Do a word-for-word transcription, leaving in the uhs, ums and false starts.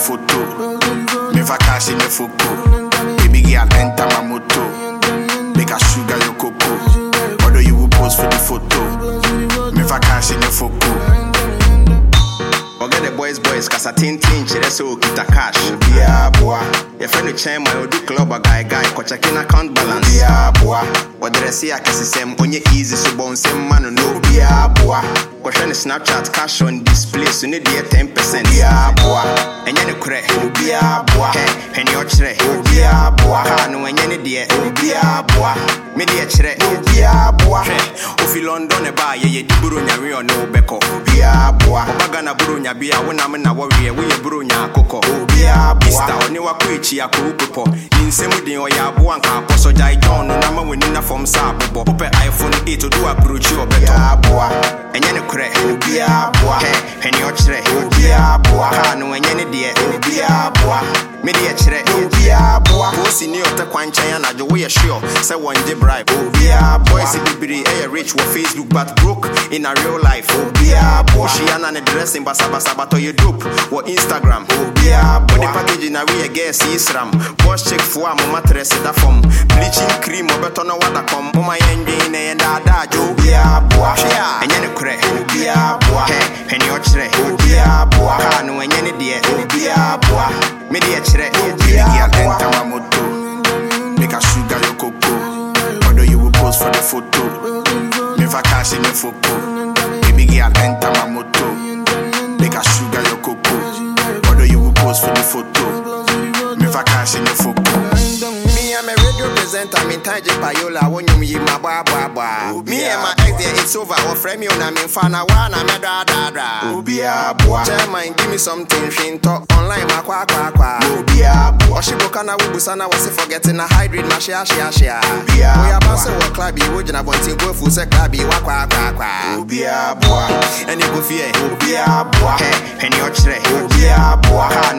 photo. Me vacash in the foco. Baby girl enter my moto. Make a sugar your cocoa. Although you will pose for the photo. Me vacash in the foco. Forget the boys, boys, cause I think think so kita cash. Yeah, boy. Your friend will chain my old club a guy guy, ko checking account balance. Yeah, boy. What did I say? I can see some on your easy so bon same man no. Yeah, boy. Question Snapchat cash on display, so need the ten percent. Yeah, boy. And you know correct. Yeah, boy. Hey, and your tre. Yeah, boy. I know when you need the. Yeah, boy. Me the tre. Yeah, boy. If you London a buy, ye di buru nyari or no beko. Yeah, boy. Bagana buru nyabia when I'm na warrior, we a buru nya koko. Yeah, boy. Ista oni wa kwichi ya kurupo. Insemu di oya boy anka poso jai John no nama we nina from Sabo. Ope iPhone eight to do approach or better. Yeah, boy. And you know correct. Yeah, boy. Hey, and your tre. Yeah, boy. I know when you need the. Yeah, boy. Me the tre. Yeah, boy. Pussy ni ota kwancha ya na jo we sure. Say one day bribe. Yeah, boy. See bibiri eh rich with Facebook but broke in a real life. Yeah, boy. She an an dressing basa basa but you dope. What Instagram. Yeah, boy. The package na we guess Islam. Boss check for am mattress that from bleaching cream or better know what I come. Oh my engine and that jo. Yeah, boy. Yeah, and you correct. Yeah, boy. Hey, and your tre. Yeah, boy. I know when you need the. Yeah, boy. Me the tre. Yeah, boy. Enter my moto. Make a sugar your cocoa. Although you will pose for the photo. Me vacash in the foco. Baby girl enter my moto. Make a sugar your cocoa. Although you will pose for the photo. Me vacash in the foco. Me I'm a radio presenter. I'm in Taji Payola. When you meet my ba ba ba. Me and my ex there it's over. Or frame you na me fana wana me da da da. Obia boy. Chairman give me something. Shin talk online ma kwa kwa kwa. Obia boy. Oshiboka na wubusana wasi forgetting a hybrid ma share share share. Obia boy. Oya banse wa clubby. Wojina bonti go fu se clubby wa kwa kwa kwa. Obia boy. And you go fear. Obia boy. Hey, and your tre. Obia boy.